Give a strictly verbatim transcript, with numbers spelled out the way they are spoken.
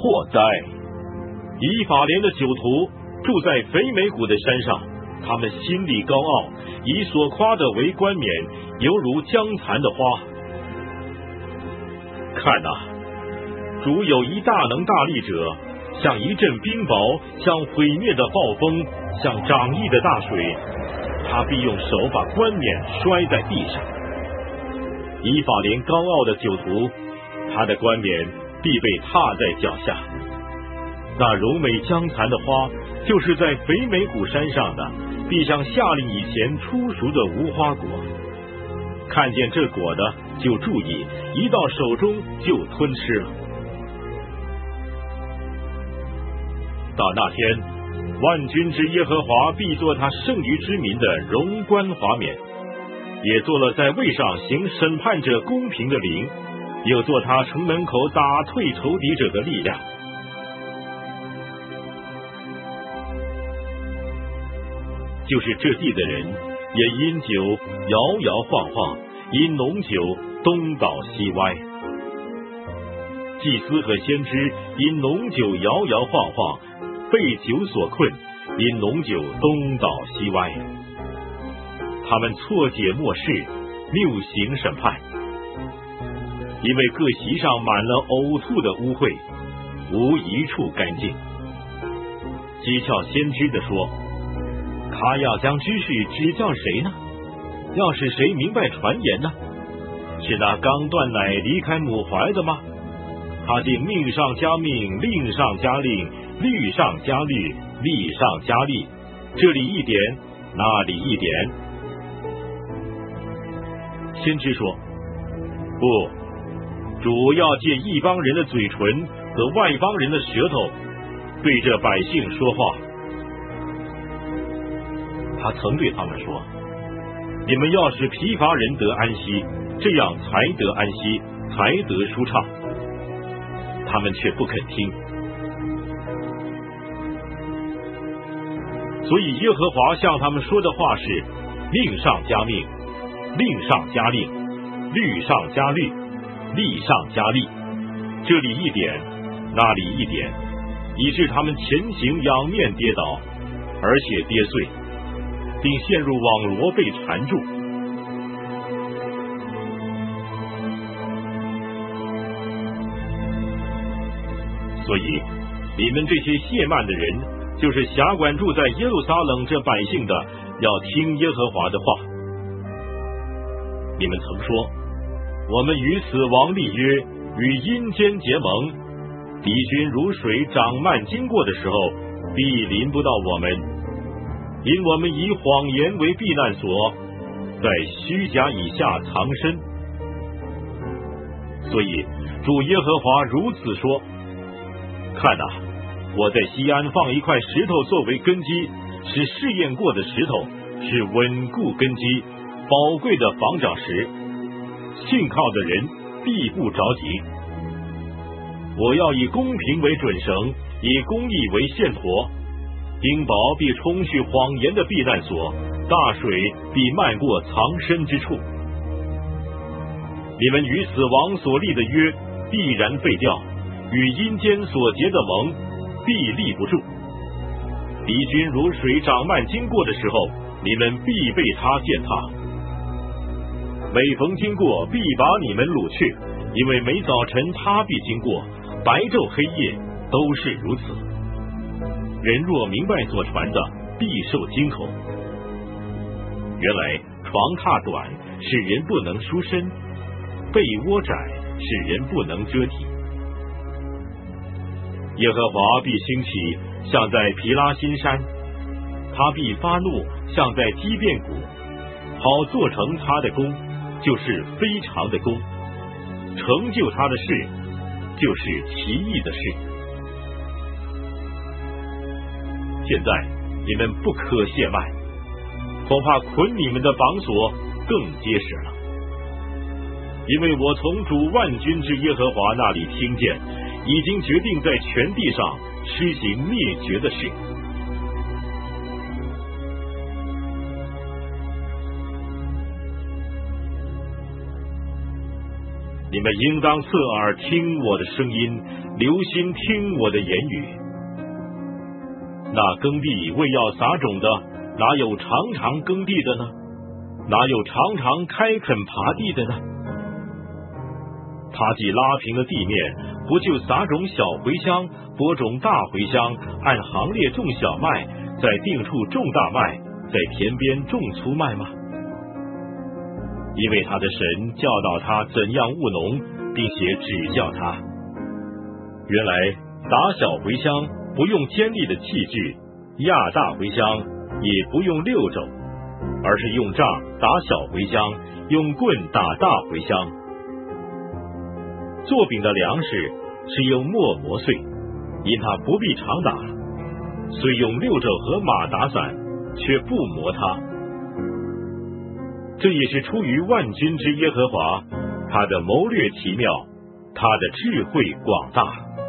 祸哉！以法莲的酒徒住在肥美谷的山上，他们心里高傲，以所夸的为冠冕，犹如将残的花。看哪，主有一大能大力者，像一阵冰雹，像毁灭的暴风，像涨溢的大水，他必用手把冠冕摔在地上。以法莲高傲的酒徒，他的冠冕必被踏在脚下。那柔美将残的花，就是在肥美谷山上的，必像夏令以前初熟的无花果。看见这果的就注意，一到手中就吞吃了。到那天，万军之耶和华必作他剩余之民的荣冠华冕，也做了在位上行审判者公平的灵，又做他城门口打退仇敌者的力量。就是这地的人，也因酒摇摇晃晃，因浓酒东倒西歪。祭司和先知因浓酒摇摇晃晃，被酒所困，因浓酒东倒西歪。他们错解末世，谬行审判，因为各席上满了呕吐的污秽，无一处干净。讥诮先知的说，他要将知识指教谁呢？要使谁明白传言呢？是那刚断奶离开母怀的吗？他竟命上加命，令上加令，律上加律，例上加例，这里一点，那里一点。先知说，不，主要借一帮人的嘴唇和外邦人的舌头对着百姓说话。他曾对他们说，你们要使疲乏人得安息，这样才得安息，才得舒畅。他们却不肯听。所以耶和华向他们说的话是，命上加命，令上加令，律上加律，例上加例，这里一点，那里一点，以致他们前行仰面跌倒，而且跌碎，并陷入网罗被缠住。所以你们这些懈慢的人，就是辖管住在耶路撒冷这百姓的，要听耶和华的话。你们曾说，我们与死亡立约，与阴间结盟，敌军如水涨漫经过的时候，必临不到我们，因我们以谎言为避难所，在虚假以下藏身。所以主耶和华如此说，看哪，我在西安放一块石头作为根基，是试验过的石头，是稳固根基，宝贵的防长石，信靠的人必不着急。我要以公平为准绳，以公义为线砣，冰雹必冲去谎言的避难所，大水必漫过藏身之处。你们与死亡所立的约必然废掉，与阴间所结的盟必立不住。敌军如水涨漫经过的时候，你们必被他践踏。每逢经过，必把你们掳去，因为每早晨他必经过，白昼黑夜都是如此。人若明白所传的，必受惊恐。原来床榻短，使人不能舒身；被窝窄，使人不能遮体。耶和华必兴起，像在毗拉新山；他必发怒，像在基遍谷，好做成他的功，就是非常的功；成就他的事，就是奇异的事。现在你们不可懈慢，恐怕捆你们的绑索更结实了。因为我从主万军之耶和华那里听见，已经决定在全地上施行灭绝的事。 你们应当侧耳听我的声音，留心听我的言语。那耕地为要撒种的，哪有常常耕地的呢？哪有常常开垦耙地的呢？他既拉平了地面，不就撒种小茴香，播种大茴香，按行列种小麦，在定处种大麦，在田边种粗麦吗？因为他的神教导他怎样务农，并且指教他。原来打小茴香不用尖利的器具，压大茴香也不用六肘，而是用杖打小茴香，用棍打大茴香。做饼的粮食是用磨磨碎，因他不必常打，虽用六肘和马打散，却不磨它。这也是出于万军之耶和华，他的谋略奇妙，他的智慧广大。